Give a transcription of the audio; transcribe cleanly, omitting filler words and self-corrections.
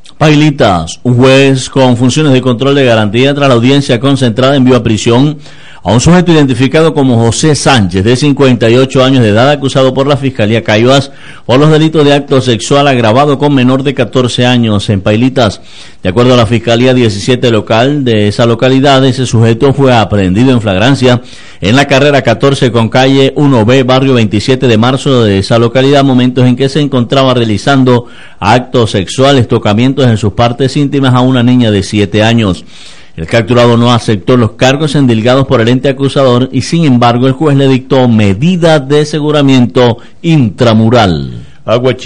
Pailitas, un juez con funciones de control de garantía tras la audiencia concentrada envió a prisión a un sujeto identificado como José Sánchez, de 58 años de edad, acusado por la Fiscalía Caivas por los delitos de acto sexual agravado con menor de 14 años en Pailitas. De acuerdo a la Fiscalía 17 local de esa localidad, ese sujeto fue aprehendido en flagrancia en la carrera 14 con calle 1B, barrio 27 de marzo de esa localidad, momentos en que se encontraba realizando actos sexuales, tocamientos en sus partes íntimas a una niña de 7 años. El capturado no aceptó los cargos endilgados por el ente acusador y, sin embargo, el juez le dictó medida de aseguramiento intramural.